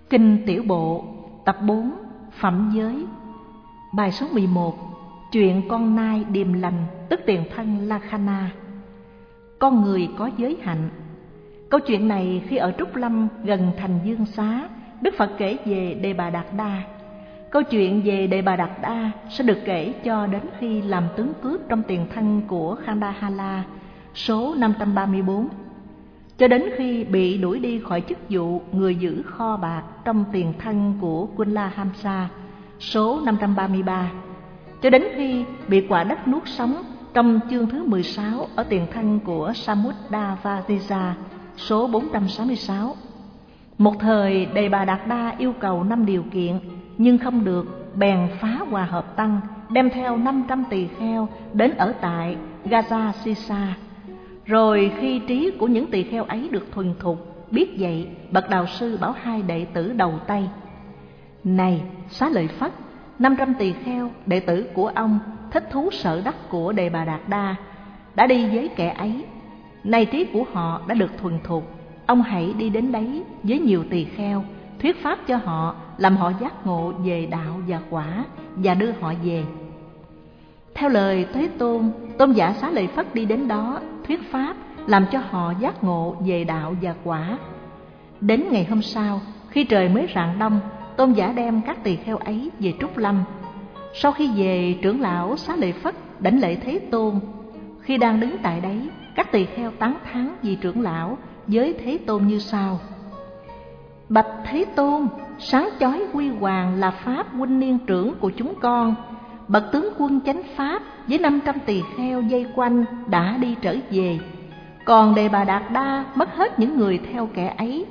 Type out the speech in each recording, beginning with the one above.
Kinh Tiểu Bộ, tập 4, Phẩm Giới. Bài số 11, chuyện con nai điềm lành, tức tiền thân Lakhana. Con người có giới hạnh. Câu chuyện này khi ở Trúc Lâm gần thành Dương Xá, Đức Phật kể về Đề Bà Đạt Đa. Câu chuyện về Đề Bà Đạt Đa sẽ được kể cho đến khi làm tướng cướp trong tiền thân của Khandahala, số 534, cho đến khi bị đuổi đi khỏi chức vụ người giữ kho bạc trong tiền thân của Kulla Hamsa, số 533, cho đến khi bị quả đất nuốt sống trong chương thứ 16 ở tiền thân của Samudravajija, số 466. Một thời Đề Bà Đạt Đa yêu cầu 5 điều kiện nhưng không được, bèn phá hòa hợp tăng, đem theo 500 tỳ kheo đến ở tại Gaza Sisa. Rồi khi trí của những tỳ kheo ấy được thuần thục, biết vậy, bậc đạo sư bảo hai đệ tử đầu tay: này Xá Lợi Phất, 500 tỳ kheo đệ tử của ông thích thú sở đắc của Đề Bà Đạt Đa đã đi với kẻ ấy. Nay trí của họ đã được thuần thục, ông hãy đi đến đấy với nhiều tỳ kheo, thuyết pháp cho họ, làm họ giác ngộ về đạo và quả, và đưa họ về. Theo lời Thế Tôn, tôn giả Xá Lợi Phất đi đến đó thuyết pháp, làm cho họ giác ngộ về đạo và quả. Đến ngày hôm sau, khi trời mới rạng đông, tôn giả đem các tỳ kheo ấy về Trúc Lâm. Sau khi về, trưởng lão Xá Lợi Phất đảnh lễ Thế Tôn. Khi đang đứng tại đấy, các tỳ kheo tán thán vì trưởng lão với Thế Tôn như sau: bạch Thế Tôn, sáng chói huy hoàng là pháp huynh niên trưởng của chúng con. Bậc tướng quân chánh pháp với 500 tỳ kheo vây quanh đã đi trở về, còn Đề Bà Đạt Đa mất hết những người theo kẻ ấy.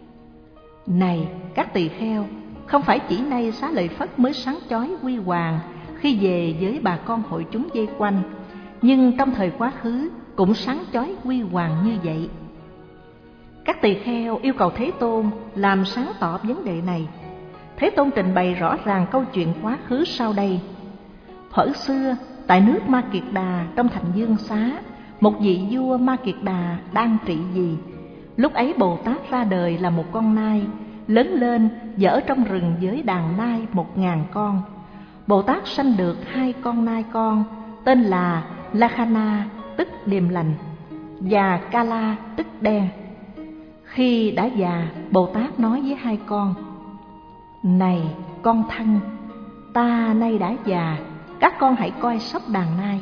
Này các tỳ kheo, không phải chỉ nay Xá Lợi Phất mới sáng chói huy hoàng khi về với bà con hội chúng vây quanh, nhưng trong thời quá khứ cũng sáng chói huy hoàng như vậy. Các tỳ kheo yêu cầu Thế Tôn làm sáng tỏ vấn đề này. Thế Tôn trình bày rõ ràng câu chuyện quá khứ sau đây. Thuở xưa, tại nước Ma Kiệt Đà trong thành Dương Xá, một vị vua Ma Kiệt Đà đang trị vì. Lúc ấy Bồ Tát ra đời là một con nai, lớn lên và ở trong rừng với đàn nai 1000 con. Bồ Tát sanh được 2 con nai con, tên là Lakhana tức điềm lành và Kala tức đen. Khi đã già, Bồ Tát nói với 2 con: này con thân, ta nay đã già, các con hãy coi sóc đàn nai.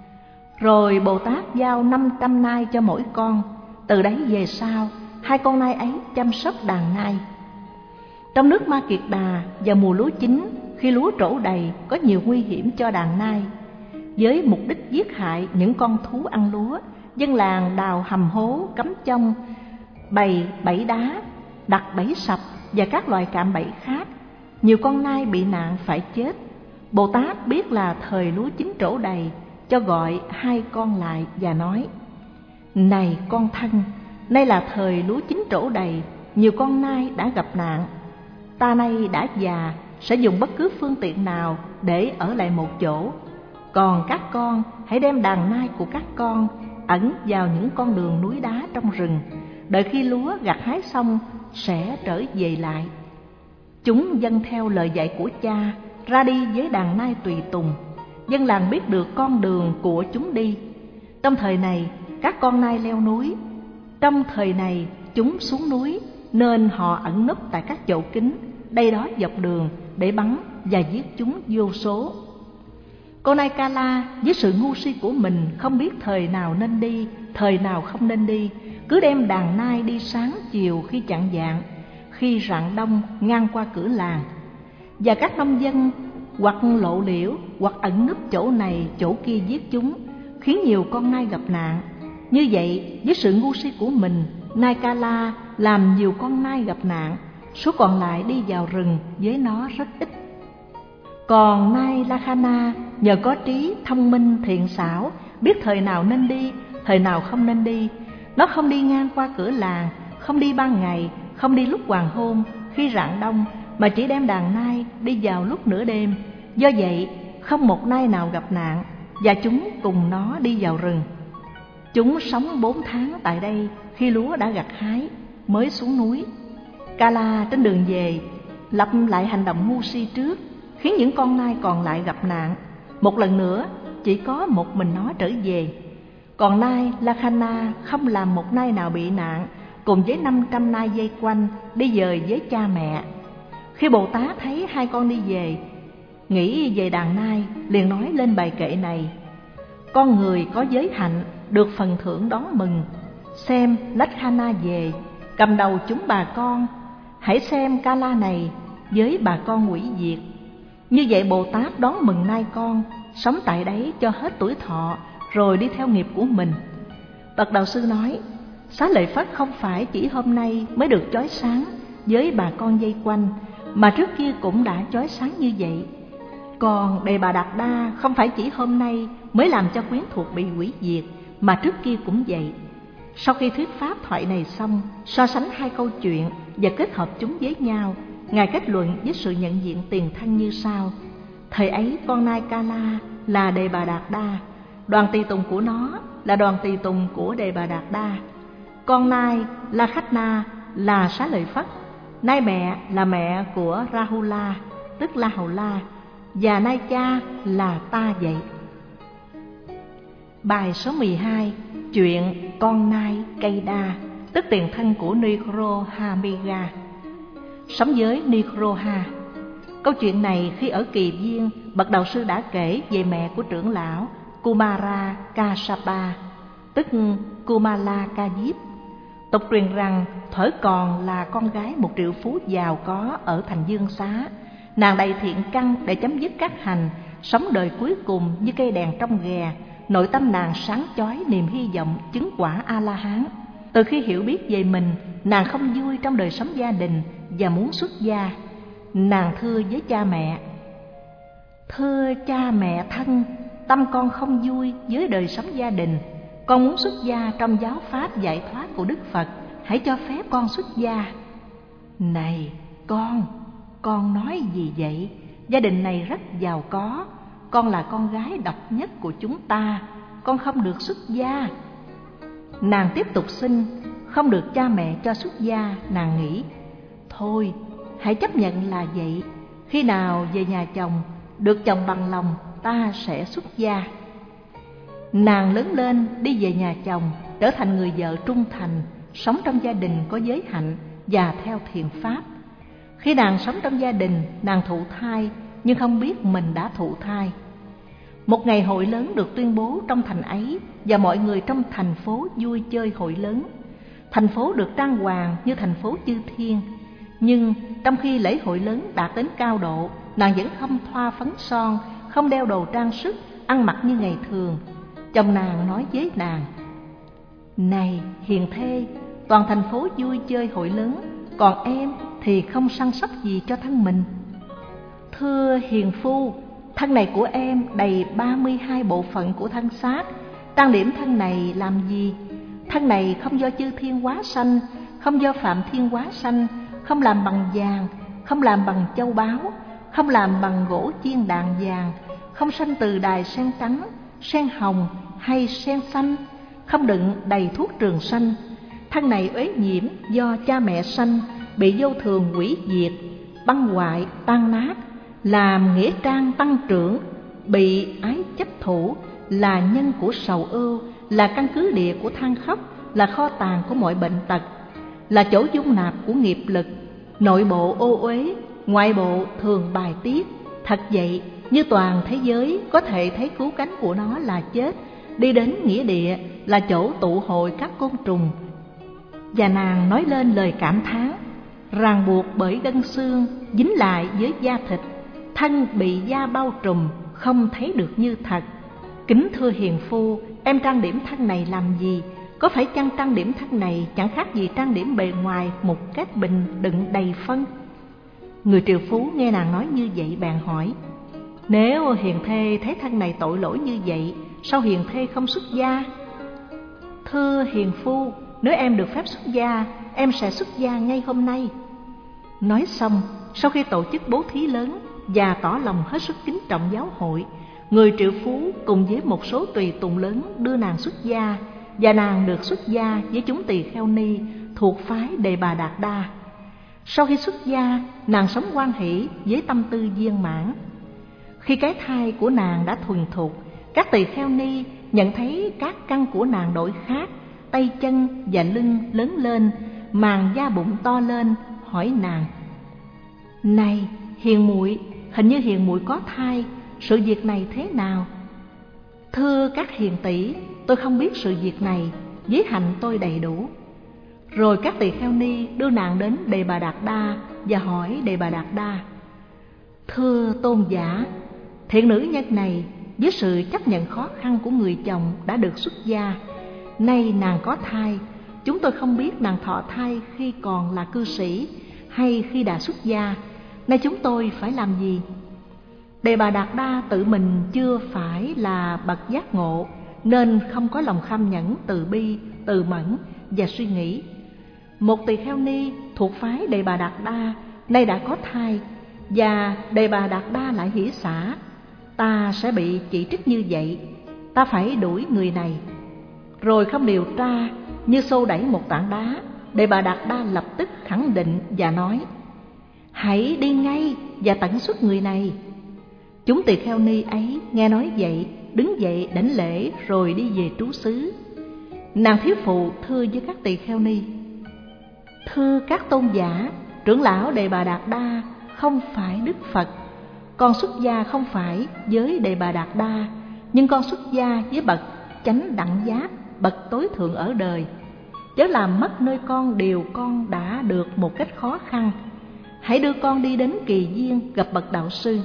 Rồi Bồ Tát giao 500 nai cho mỗi con. Từ đấy về sau, 2 con nai ấy chăm sóc đàn nai. Trong nước Ma Kiệt Đà vào mùa lúa chín, khi lúa trổ đầy, có nhiều nguy hiểm cho đàn nai. Với mục đích giết hại những con thú ăn lúa, dân làng đào hầm hố cắm chông, bày bẫy đá, đặt bẫy sập và các loài cạm bẫy khác. Nhiều con nai bị nạn phải chết. Bồ Tát biết là thời lúa chín trổ đầy, cho gọi 2 con lại và nói: này con thân, nay là thời lúa chín trổ đầy, nhiều con nai đã gặp nạn. Ta nay đã già, sẽ dùng bất cứ phương tiện nào để ở lại một chỗ. Còn các con hãy đem đàn nai của các con ẩn vào những con đường núi đá trong rừng, đợi khi lúa gặt hái xong sẽ trở về lại. Chúng vâng theo lời dạy của cha, ra đi với đàn nai tùy tùng. Dân làng biết được con đường của chúng đi. Trong thời này, các con nai leo núi. Trong thời này, chúng xuống núi, nên họ ẩn núp tại các chậu kín, đây đó dọc đường để bắn và giết chúng vô số. Con nai Kala với sự ngu si của mình không biết thời nào nên đi, thời nào không nên đi, cứ đem đàn nai đi sáng chiều khi chạng vạng, khi rạng đông ngang qua cửa làng. Và các nông dân hoặc lộ liễu hoặc ẩn núp chỗ này chỗ kia giết chúng, khiến nhiều con nai gặp nạn. Như vậy, với sự ngu si của mình, nai Kala làm nhiều con nai gặp nạn, số còn lại đi vào rừng với nó rất ít. Còn nai Lakhana nhờ có trí thông minh thiện xảo, biết thời nào nên đi, thời nào không nên đi. Nó không đi ngang qua cửa làng, không đi ban ngày, không đi lúc hoàng hôn, khi rạng đông, mà chỉ đem đàn nai đi vào lúc nửa đêm. Do vậy, không một nai nào gặp nạn, và chúng cùng nó đi vào rừng. Chúng sống 4 tháng tại đây, khi lúa đã gặt hái mới xuống núi. Kala trên đường về lặp lại hành động ngu si trước, khiến những con nai còn lại gặp nạn. Một lần nữa chỉ có một mình nó trở về. Còn nai Lakkhana không làm một nai nào bị nạn, cùng với 500 nai dây quanh đi dời với cha mẹ. Khi Bồ Tát thấy hai con đi về, nghĩ về đàn nai, liền nói lên bài kệ này: con người có giới hạnh được phần thưởng đón mừng. Xem Lakkhana về, cầm đầu chúng bà con. Hãy xem Kala này với bà con hủy diệt. Như vậy Bồ Tát đón mừng nai con, sống tại đấy cho hết tuổi thọ, rồi đi theo nghiệp của mình. Bậc đạo sư nói, Xá Lợi Phất không phải chỉ hôm nay mới được chói sáng với bà con dây quanh, mà trước kia cũng đã chói sáng như vậy. Còn Đề Bà Đạt Đa không phải chỉ hôm nay mới làm cho quyến thuộc bị hủy diệt, mà trước kia cũng vậy. Sau khi thuyết pháp thoại này xong, so sánh hai câu chuyện và kết hợp chúng với nhau, Ngài kết luận với sự nhận diện tiền thân như sau: thời ấy con nai Kala là Đề Bà Đạt Đa, đoàn tùy tùng của nó là đoàn tùy tùng của Đề Bà Đạt Đa. Con nai Lakkhana là Xá Lợi Phất, nai mẹ là mẹ của Rahula, tức La Hầu La, và nai cha là ta vậy. Bài số 12, chuyện con nai Keida, tức tiền thân của Nikrohamika. Sống với Nikroha. Câu chuyện này khi ở Kỳ Viên, bậc đạo sư đã kể về mẹ của trưởng lão Kumara Kassapa, tức Kumala Ca Diếp. Tục truyền rằng thuở còn là con gái một triệu phú giàu có ở thành Dương Xá. Nàng đầy thiện căn để chấm dứt các hành, sống đời cuối cùng như cây đèn trong ghè. Nội tâm nàng sáng chói niềm hy vọng chứng quả A-la-hán. Từ khi hiểu biết về mình, nàng không vui trong đời sống gia đình và muốn xuất gia. Nàng thưa với cha mẹ: thưa cha mẹ thân, tâm con không vui với đời sống gia đình. Con muốn xuất gia trong giáo pháp giải thoát của Đức Phật, hãy cho phép con xuất gia. Này con nói gì vậy? Gia đình này rất giàu có, con là con gái độc nhất của chúng ta, con không được xuất gia. Nàng tiếp tục xin, không được cha mẹ cho xuất gia. Nàng nghĩ, thôi hãy chấp nhận là vậy, khi nào về nhà chồng, được chồng bằng lòng, ta sẽ xuất gia. Nàng lớn lên đi về nhà chồng, trở thành người vợ trung thành, sống trong gia đình có giới hạnh và theo thiền pháp. Khi nàng sống trong gia đình, nàng thụ thai nhưng không biết mình đã thụ thai. Một ngày hội lớn được tuyên bố trong thành ấy, và mọi người trong thành phố vui chơi hội lớn. Thành phố được trang hoàng như thành phố chư thiên. Nhưng trong khi lễ hội lớn đạt đến cao độ, nàng vẫn không thoa phấn son, không đeo đồ trang sức, ăn mặc như ngày thường. Chồng nàng nói với nàng: này hiền thê, toàn thành phố vui chơi hội lớn, còn em thì không săn sóc gì cho thân mình. Thưa hiền phu, thân này của em đầy 32 bộ phận của thân xác, trang điểm thân này làm gì? Thân này không do chư thiên hóa sanh, không do phạm thiên hóa sanh, không làm bằng vàng, không làm bằng châu báu, không làm bằng gỗ chiên đàn vàng, không sanh từ đài sen trắng, sen hồng hay sen xanh, không đựng đầy thuốc trường sanh. Thân này uế nhiễm do cha mẹ sanh, bị vô thường hủy diệt, băng hoại tan nát, làm nghĩa trang tăng trưởng, bị ái chấp thủ, là nhân của sầu ưu, là căn cứ địa của than khóc, là kho tàng của mọi bệnh tật, là chỗ dung nạp của nghiệp lực. Nội bộ ô uế, ngoại bộ thường bài tiết. Thật vậy, như toàn thế giới có thể thấy cứu cánh của nó là chết, đi đến nghĩa địa là chỗ tụ hội các côn trùng. Và nàng nói lên lời cảm thán: ràng buộc bởi gân xương, dính lại với da thịt, thân bị da bao trùm, không thấy được như thật. Kính thưa hiền phu, em trang điểm thân này làm gì? Có phải chăng trang điểm thân này chẳng khác gì trang điểm bề ngoài một cái bình đựng đầy phân? Người triệu phú nghe nàng nói như vậy bèn hỏi: nếu hiền thê thấy thân này tội lỗi như vậy, sao hiền thê không xuất gia? Thưa hiền phu, nếu em được phép xuất gia, em sẽ xuất gia ngay hôm nay. Nói xong, sau khi tổ chức bố thí lớn và tỏ lòng hết sức kính trọng giáo hội, người triệu phú cùng với một số tùy tùng lớn đưa nàng xuất gia, và nàng được xuất gia với chúng tỳ kheo ni thuộc phái Đề Bà Đạt Đa. Sau khi xuất gia, nàng sống hoan hỷ với tâm tư viên mãn. Khi cái thai của nàng đã thuần thục, các tỳ kheo ni nhận thấy các căn của nàng đổi khác, tay chân và lưng lớn lên, màng da bụng to lên, hỏi nàng: "Này hiền muội, hình như hiền muội có thai, sự việc này thế nào?" "Thưa các hiền tỷ, tôi không biết sự việc này, giới hạnh tôi đầy đủ." Rồi các tỳ kheo ni đưa nàng đến Đề Bà Đạt Đa và hỏi Đề Bà Đạt Đa: "Thưa tôn giả, thiện nữ nhân này với sự chấp nhận khó khăn của người chồng đã được xuất gia, nay nàng có thai, chúng tôi không biết nàng thọ thai khi còn là cư sĩ hay khi đã xuất gia, nay chúng tôi phải làm gì?" Đề Bà Đạt Đa tự mình chưa phải là bậc giác ngộ, nên không có lòng kham nhẫn, từ bi, từ mẫn và suy nghĩ. Một tỳ kheo ni thuộc phái Đề Bà Đạt Đa nay đã có thai, và Đề Bà Đạt Đa lại hỷ xả: "Ta sẽ bị chỉ trích như vậy, ta phải đuổi người này." Rồi không điều tra, như xô đẩy một tảng đá, Đề Bà Đạt Đa lập tức khẳng định và nói: "Hãy đi ngay và tẩn xuất người này." Chúng tỳ kheo ni ấy nghe nói vậy, đứng dậy đảnh lễ rồi đi về trú xứ. Nàng thiếu phụ thưa với các tỳ kheo ni: "Thưa các tôn giả, trưởng lão Đề Bà Đạt Đa không phải Đức Phật. Con xuất gia không phải với Đề Bà Đạt Đa, nhưng con xuất gia với bậc chánh đẳng giác, bậc tối thượng ở đời. Chớ làm mất nơi con điều con đã được một cách khó khăn. Hãy đưa con đi đến Kỳ Viên gặp bậc đạo sư."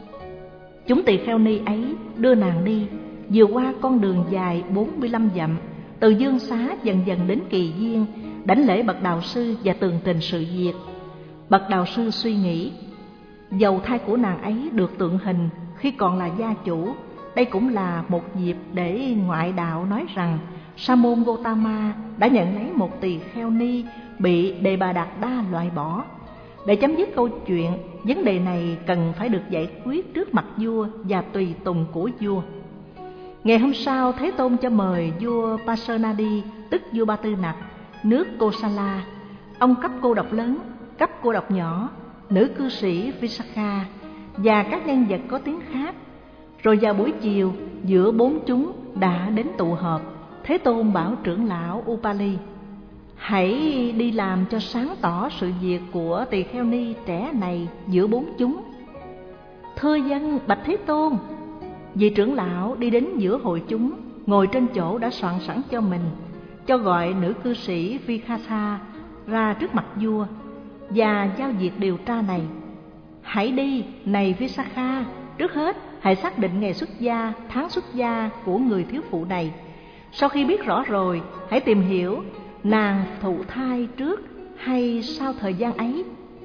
Chúng tỳ kheo ni ấy đưa nàng đi, vừa qua con đường dài 45 dặm, từ Dương Xá dần dần đến Kỳ Viên, đảnh lễ bậc đạo sư và tường trình sự việc. Bậc đạo sư suy nghĩ, dầu thai của nàng ấy được tượng hình khi còn là gia chủ, đây cũng là một dịp để ngoại đạo nói rằng Sa môn Gotama đã nhận lấy một tỳ kheo ni bị Đề Bà Đạt Đa loại bỏ. Để chấm dứt câu chuyện, vấn đề này cần phải được giải quyết trước mặt vua và tùy tùng của vua. Ngày hôm sau, Thế Tôn cho mời vua Pasenadi, tức vua Ba Tư Nặc, nước Kosala. Ông cấp cô độc lớn, cấp cô độc nhỏ, nữ cư sĩ Visakha và các nhân vật có tiếng khác. Rồi vào buổi chiều, giữa bốn chúng đã đến tụ họp, Thế Tôn bảo trưởng lão Upali: "Hãy đi làm cho sáng tỏ sự việc của tỳ kheo ni trẻ này giữa bốn chúng." "Thưa dân bạch Thế Tôn." Vị trưởng lão đi đến giữa hội chúng, ngồi trên chỗ đã soạn sẵn cho mình, cho gọi nữ cư sĩ Vikasa ra trước mặt vua và giao việc điều tra này. "Hãy đi, này Visakha, trước hết hãy xác định ngày xuất gia, tháng xuất gia của người thiếu phụ này. Sau khi biết rõ rồi, hãy tìm hiểu nàng thụ thai trước hay sau thời gian ấy."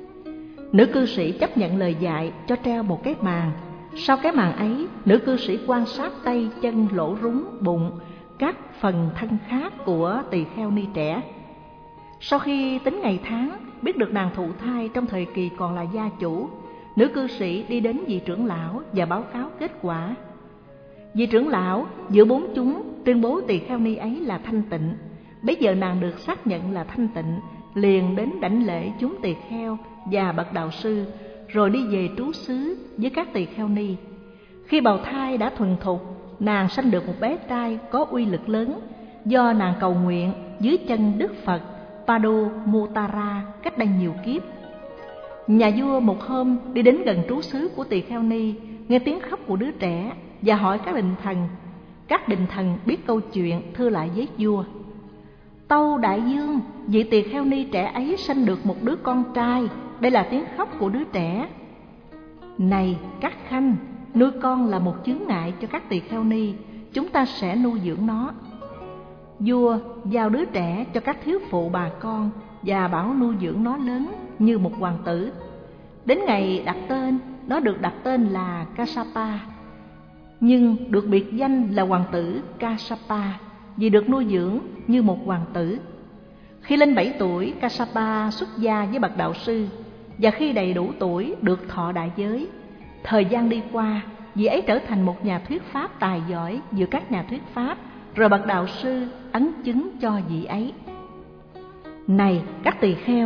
Nữ cư sĩ chấp nhận lời dạy, cho treo một cái màn. Sau cái màn ấy, nữ cư sĩ quan sát tay, chân, lỗ rúng, bụng, các phần thân khác của tỳ kheo ni trẻ. Sau khi tính ngày tháng, biết được nàng thụ thai trong thời kỳ còn là gia chủ, nữ cư sĩ đi đến vị trưởng lão và báo cáo kết quả. Vị trưởng lão giữa bốn chúng tuyên bố tỳ kheo ni ấy là thanh tịnh. Bây giờ nàng được xác nhận là thanh tịnh, liền đến đảnh lễ chúng tỳ kheo và bậc đạo sư, rồi đi về trú xứ với các tỳ kheo ni. Khi bào thai đã thuần thục, nàng sanh được một bé trai có uy lực lớn, do nàng cầu nguyện dưới chân Đức Phật Padumutara cách đây nhiều kiếp. Nhà vua một hôm đi đến gần trú xứ của tỳ kheo ni, nghe tiếng khóc của đứa trẻ và hỏi các đình thần. Các đình thần biết câu chuyện, thưa lại với vua: "Tâu đại vương, vị tỳ kheo ni trẻ ấy sanh được một đứa con trai, đây là tiếng khóc của đứa trẻ." "Này các khanh, nuôi con là một chướng ngại cho các tỳ kheo ni, chúng ta sẽ nuôi dưỡng nó." Vua giao đứa trẻ cho các thiếu phụ bà con và bảo nuôi dưỡng nó lớn như một hoàng tử. Đến ngày đặt tên, nó được đặt tên là Kassapa, nhưng được biệt danh là hoàng tử Kassapa vì được nuôi dưỡng như một hoàng tử. Khi lên 7 tuổi, Kassapa xuất gia với bậc đạo sư, và khi đầy đủ tuổi được thọ đại giới. Thời gian đi qua, vị ấy trở thành một nhà thuyết pháp tài giỏi giữa các nhà thuyết pháp, rồi bậc đạo sư ấn chứng cho vị ấy. "Này các tỳ kheo,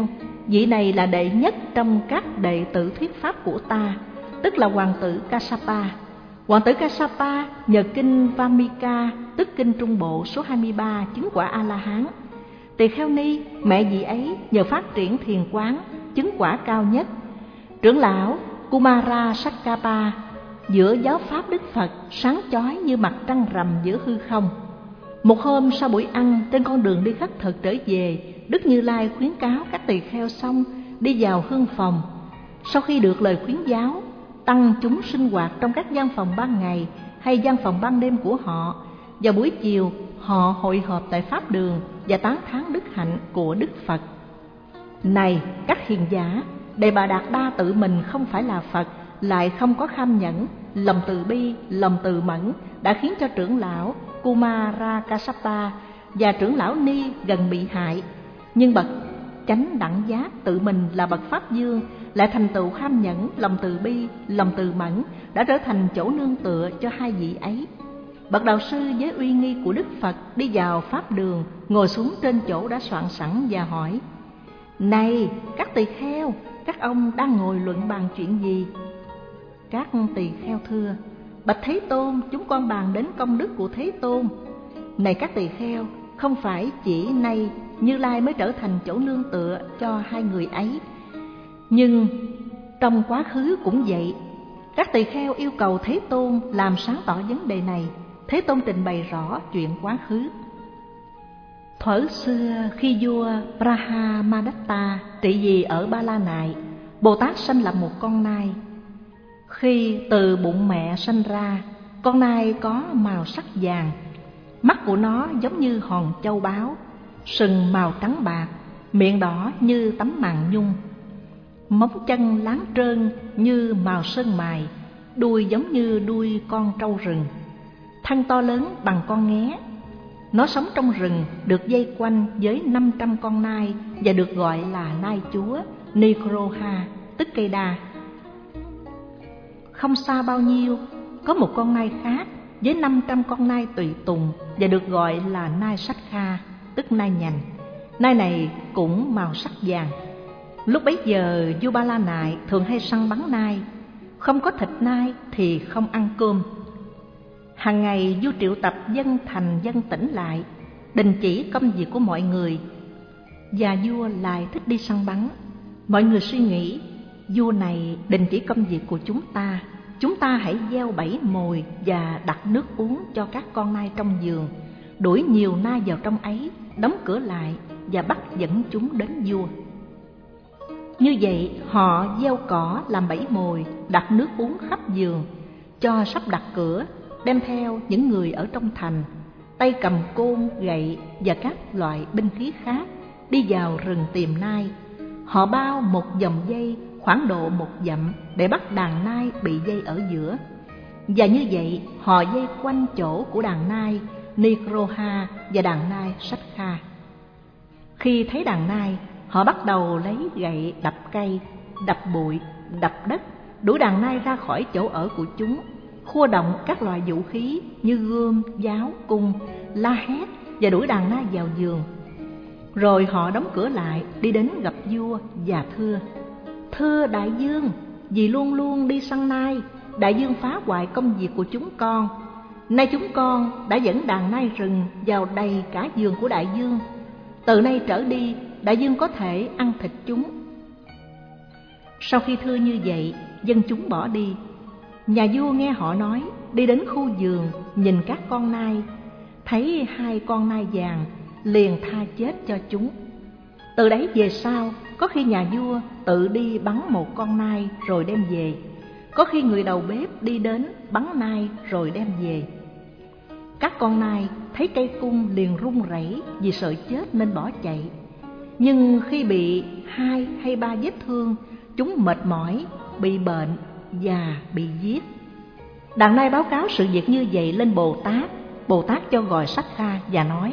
vị này là đệ nhất trong các đệ tử thuyết pháp của ta, tức là hoàng tử Kassapa. Hoàng tử Kassapa nhờ kinh Vamika, tức kinh Trung Bộ số 23, chứng quả A-la-hán. Tỳ kheo ni, mẹ vị ấy nhờ phát triển thiền quán, chứng quả cao nhất. Trưởng lão Kumara Sakkapa giữa giáo pháp Đức Phật sáng chói như mặt trăng rằm giữa hư không. Một hôm sau buổi ăn, trên con đường đi khất thực trở về, Đức Như Lai khuyến cáo các tỳ kheo xong đi vào hương phòng. Sau khi được lời khuyến giáo, tăng chúng sinh hoạt trong các gian phòng ban ngày hay gian phòng ban đêm của họ. Vào buổi chiều, họ hội họp tại pháp đường và tán thán đức hạnh của Đức Phật. Này các hiền giả, Đề Bà Đạt Đa tự mình không phải là Phật, lại không có kham nhẫn, lòng từ bi, lòng từ mẫn đã khiến cho trưởng lão Kumara Kassapa và trưởng lão Ni gần bị hại. Nhưng bậc chánh đẳng giác tự mình là bậc Pháp Dương lại thành tựu kham nhẫn, lòng từ bi, lòng từ mẫn đã trở thành chỗ nương tựa cho hai vị ấy. Bậc đạo sư với uy nghi của Đức Phật đi vào pháp đường, ngồi xuống trên chỗ đã soạn sẵn và hỏi: Này các tỳ kheo, các ông đang ngồi luận bàn chuyện gì? Các tỳ kheo thưa: Bạch Thế Tôn, chúng con bàn đến công đức của Thế Tôn. Này các tỳ kheo, không phải chỉ nay Như Lai mới trở thành chỗ nương tựa cho hai người ấy, nhưng trong quá khứ cũng vậy. Các tỳ kheo yêu cầu Thế Tôn làm sáng tỏ vấn đề này. Thế Tôn trình bày rõ chuyện quá khứ. Thuở xưa khi vua Brahmadatta trị vì ở Ba La Nại, Bồ Tát sanh lập một con nai. Khi từ bụng mẹ sanh ra, con nai có màu sắc vàng, mắt của nó giống như hòn châu báu, sừng màu trắng bạc, miệng đỏ như tấm màng nhung, móng chân láng trơn như màu sơn mài, đuôi giống như đuôi con trâu rừng, thân to lớn bằng con nghé. Nó sống trong rừng, được dây quanh với 500 con nai và được gọi là nai chúa Nikroha, tức cây đa. Không xa bao nhiêu, có một con nai khác với 500 con nai tùy tùng và được gọi là nai sách kha, tức nai nhành. Nai này cũng màu sắc vàng. Lúc bấy giờ vua Ba La Nại thường hay săn bắn nai, không có thịt nai thì không ăn cơm. Hàng ngày vua triệu tập dân thành dân tỉnh lại, đình chỉ công việc của mọi người, và vua lại thích đi săn bắn. Mọi người suy nghĩ, vua này đình chỉ công việc của chúng ta hãy gieo bẫy mồi và đặt nước uống cho các con nai trong vườn, đuổi nhiều nai vào trong ấy, đóng cửa lại và bắt dẫn chúng đến vua. Như vậy họ gieo cỏ làm bẫy mồi, đặt nước uống khắp vườn, cho sắp đặt cửa, đem theo những người ở trong thành, tay cầm côn, gậy và các loại binh khí khác, đi vào rừng tìm nai. Họ bao một vòng dây khoảng độ 1 dặm để bắt đàn nai bị dây ở giữa, và như vậy họ dây quanh chỗ của đàn nai Nikroha và đàn nai sách kha. Khi thấy đàn nai, họ bắt đầu lấy gậy đập cây, đập bụi, đập đất, đuổi đàn nai ra khỏi chỗ ở của chúng, khua động các loại vũ khí như gươm, giáo, cung, la hét và đuổi đàn nai vào vườn. Rồi họ đóng cửa lại, đi đến gặp vua và thưa: Thưa đại vương, vì luôn luôn đi săn nai, đại vương phá hoại công việc của chúng con. Nay chúng con đã dẫn đàn nai rừng vào đầy cả vườn của đại vương. Từ nay trở đi, đại vương có thể ăn thịt chúng. Sau khi thưa như vậy, dân chúng bỏ đi. Nhà vua nghe họ nói, đi đến khu vườn, nhìn các con nai, thấy 2 con nai vàng, liền tha chết cho chúng. Từ đấy về sau, có khi nhà vua tự đi bắn một con nai rồi đem về, có khi người đầu bếp đi đến bắn nai rồi đem về. Các con nai thấy cây cung liền run rẩy vì sợ chết nên bỏ chạy. Nhưng khi bị 2 hay 3 vết thương, chúng mệt mỏi, bị bệnh và bị giết. Đàn nai báo cáo sự việc như vậy lên Bồ Tát. Bồ Tát cho gọi Sách Kha và nói: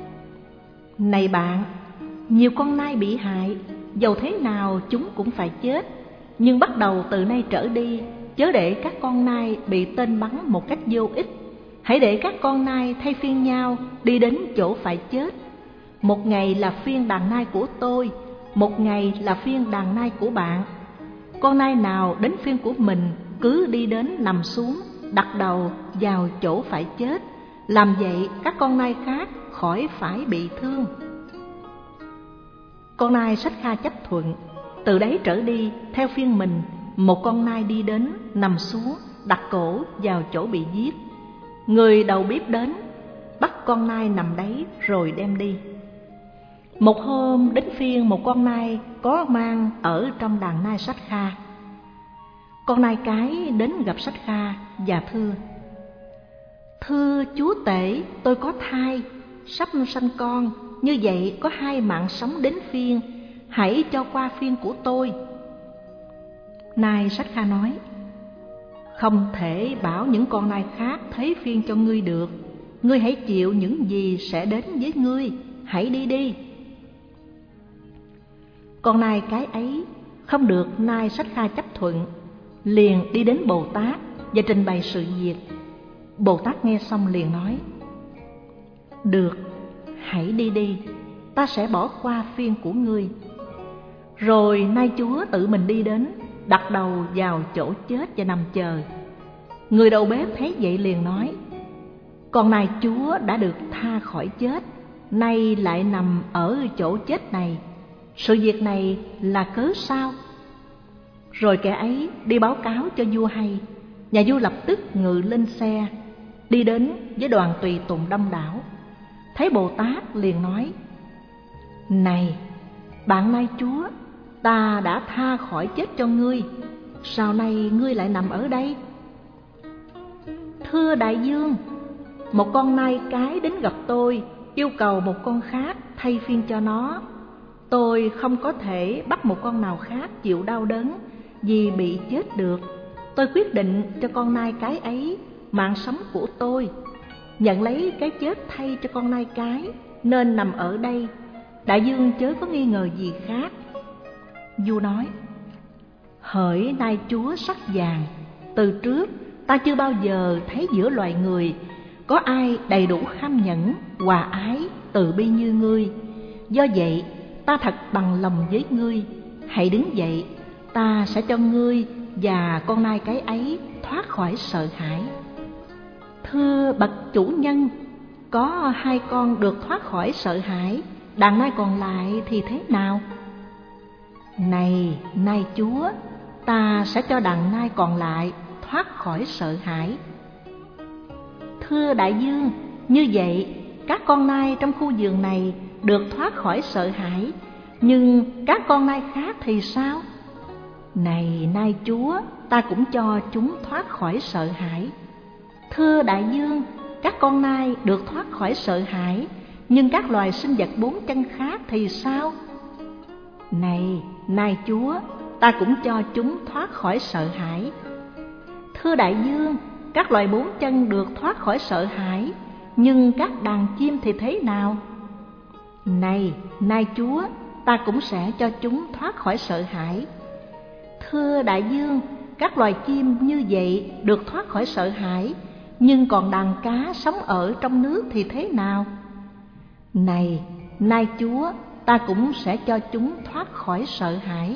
Này bạn, nhiều con nai bị hại, dầu thế nào chúng cũng phải chết. Nhưng bắt đầu từ nay trở đi, chớ để các con nai bị tên bắn một cách vô ích. Hãy để các con nai thay phiên nhau đi đến chỗ phải chết. Một ngày là phiên đàn nai của tôi, một ngày là phiên đàn nai của bạn. Con nai nào đến phiên của mình cứ đi đến nằm xuống, đặt đầu vào chỗ phải chết, làm vậy các con nai khác khỏi phải bị thương. Con nai Sách Kha chấp thuận. Từ đấy trở đi, theo phiên mình, một con nai đi đến, nằm xuống, đặt cổ vào chỗ bị giết. Người đầu bếp đến, bắt con nai nằm đấy rồi đem đi. Một hôm đến phiên một con nai có mang ở trong đàn nai Sách Kha. Con nai cái đến gặp Sách Kha và thưa: Thưa chúa tể, tôi có thai, sắp sanh con, như vậy có 2 mạng sống đến phiên, hãy cho qua phiên của tôi. Nai Sách Kha nói: Không thể bảo những con nai khác thấy phiên cho ngươi được. Ngươi hãy chịu những gì sẽ đến với ngươi, hãy đi đi. Con nai cái ấy không được nai Sách Kha chấp thuận, liền đi đến Bồ Tát và trình bày sự việc. Bồ Tát nghe xong liền nói: Được, hãy đi đi, ta sẽ bỏ qua phiên của ngươi. Rồi nai chúa tự mình đi đến, đặt đầu vào chỗ chết và nằm chờ. Người đầu bếp thấy vậy liền nói: Con nai chúa đã được tha khỏi chết, nay lại nằm ở chỗ chết này, sự việc này là cớ sao? Rồi kẻ ấy đi báo cáo cho vua hay. Nhà vua lập tức ngự lên xe, đi đến với đoàn tùy tùng đông đảo. Thấy Bồ Tát liền nói: Này, bạn nai chúa, ta đã tha khỏi chết cho ngươi, sao nay ngươi lại nằm ở đây? Thưa đại vương, một con nai cái đến gặp tôi, yêu cầu một con khác thay phiên cho nó. Tôi không có thể bắt một con nào khác chịu đau đớn vì bị chết được. Tôi quyết định cho con nai cái ấy mạng sống của tôi, nhận lấy cái chết thay cho con nai cái, nên nằm ở đây. Đại vương chớ có nghi ngờ gì khác. Vua nói: Hỡi nai chúa sắc vàng, từ trước ta chưa bao giờ thấy giữa loài người có ai đầy đủ kham nhẫn, hòa ái, từ bi như ngươi. Do vậy ta thật bằng lòng với ngươi. Hãy đứng dậy, ta sẽ cho ngươi và con nai cái ấy thoát khỏi sợ hãi. Thưa bậc chủ nhân, có 2 con được thoát khỏi sợ hãi, đàn nai còn lại thì thế nào? Này nai chúa, ta sẽ cho đàn nai còn lại thoát khỏi sợ hãi. Thưa đại vương, như vậy các con nai trong khu vườn này được thoát khỏi sợ hãi, nhưng các con nai khác thì sao? Này nai chúa, ta cũng cho chúng thoát khỏi sợ hãi. Thưa đại vương, các con nai được thoát khỏi sợ hãi, nhưng các loài sinh vật 4 chân khác thì sao? Này nai chúa, ta cũng cho chúng thoát khỏi sợ hãi. Thưa đại vương, các loài 4 chân được thoát khỏi sợ hãi, nhưng các đàn chim thì thế nào? Này nai chúa, ta cũng sẽ cho chúng thoát khỏi sợ hãi. Thưa đại vương, các loài chim như vậy được thoát khỏi sợ hãi, nhưng còn đàn cá sống ở trong nước thì thế nào? Này nai chúa, ta cũng sẽ cho chúng thoát khỏi sợ hãi.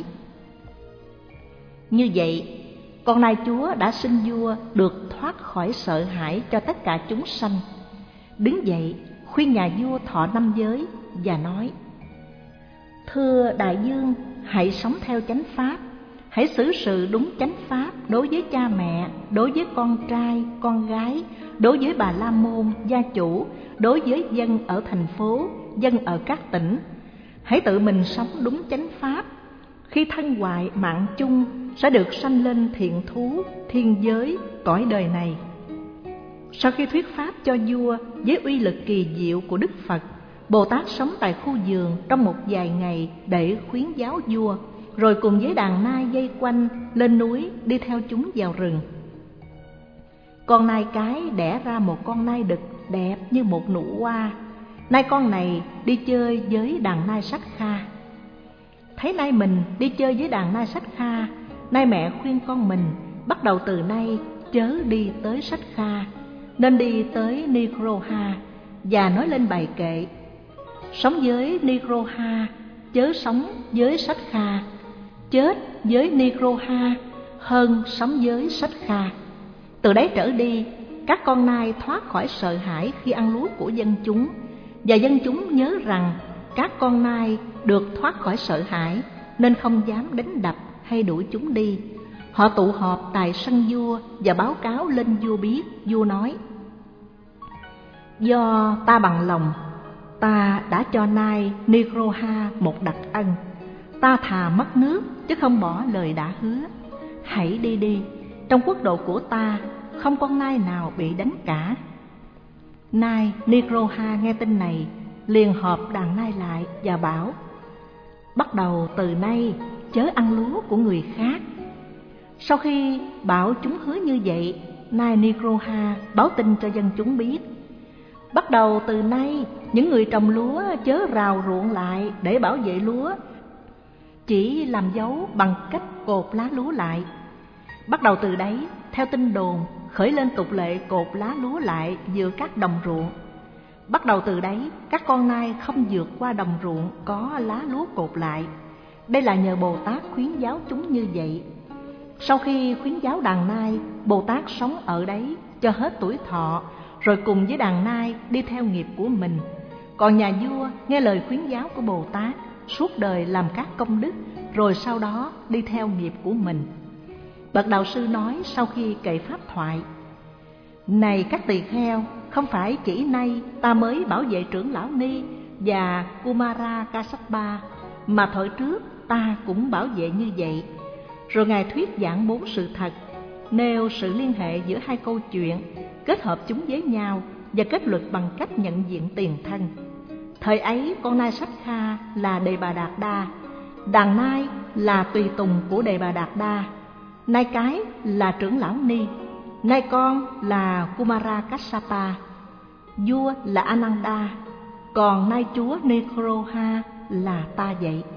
Như vậy, con nai chúa đã xin vua được thoát khỏi sợ hãi cho tất cả chúng sanh. Đứng dậy khuyên nhà vua thọ 5 giới và nói: Thưa đại vương, hãy sống theo chánh pháp, hãy xử sự đúng chánh pháp đối với cha mẹ, đối với con trai, con gái, đối với bà la môn, gia chủ, đối với dân ở thành phố, dân ở các tỉnh. Hãy tự mình sống đúng chánh pháp. Khi thân hoại mạng chung sẽ được sanh lên thiện thú, thiên giới, cõi đời này. Sau khi thuyết pháp cho vua với uy lực kỳ diệu của Đức Phật, Bồ Tát sống tại khu vườn trong một vài ngày để khuyến giáo vua, rồi cùng với đàn nai dây quanh lên núi đi theo chúng vào rừng. Con nai cái đẻ ra một con nai đực đẹp như một nụ hoa. Nai con này đi chơi với đàn nai Sách Kha. Thấy nai mình đi chơi với đàn nai Sách Kha, nai mẹ khuyên con mình bắt đầu từ nay chớ đi tới Sách Kha, nên đi tới Nigroha và nói lên bài kệ: Sống với Nigroha chớ sống với Sách Kha, chết với Nigroha hơn sống với Sách Kha. Từ đấy trở đi, các con nai thoát khỏi sợ hãi khi ăn lúa của dân chúng, và dân chúng nhớ rằng các con nai được thoát khỏi sợ hãi nên không dám đánh đập hay đuổi chúng đi. Họ tụ họp tại sân vua và báo cáo lên vua biết. Vua nói: do ta bằng lòng, ta đã cho nai Nigroha một đặc ân. Ta thà mất nước chứ không bỏ lời đã hứa. Hãy đi đi, trong quốc độ của ta không con nai nào bị đánh cả. Nai Nigroha nghe tin này liền họp đàn nai lại và bảo: bắt đầu từ nay chớ ăn lúa của người khác. Sau khi bảo chúng hứa như vậy, nai Nigroha báo tin cho dân chúng biết: bắt đầu từ nay, những người trồng lúa chớ rào ruộng lại để bảo vệ lúa, chỉ làm dấu bằng cách cột lá lúa lại. Bắt đầu từ đấy, theo tin đồn, khởi lên tục lệ cột lá lúa lại giữa các đồng ruộng. Bắt đầu từ đấy, các con nai không vượt qua đồng ruộng có lá lúa cột lại. Đây là nhờ Bồ Tát khuyến giáo chúng như vậy. Sau khi khuyến giáo đàn nai, Bồ Tát sống ở đấy cho hết tuổi thọ, rồi cùng với đàn nai đi theo nghiệp của mình. Còn nhà vua nghe lời khuyến giáo của Bồ Tát, suốt đời làm các công đức, rồi sau đó đi theo nghiệp của mình. Bậc đạo sư nói sau khi kệ pháp thoại: này các tỳ kheo, không phải chỉ nay ta mới bảo vệ trưởng lão Ni và Kumara Kassapa, mà thời trước ta cũng bảo vệ như vậy. Rồi Ngài thuyết giảng 4 sự thật, nêu sự liên hệ giữa 2 câu chuyện, kết hợp chúng với nhau và kết luận bằng cách nhận diện tiền thân. Thời ấy, con nai Sách Kha là Đề Bà Đạt Đa, đàn nai là tùy tùng của Đề Bà Đạt Đa, nai cái là trưởng lão Ni, nai con là Kumara Kassapa, vua là Ananda, còn nai chúa Nigroha là ta vậy.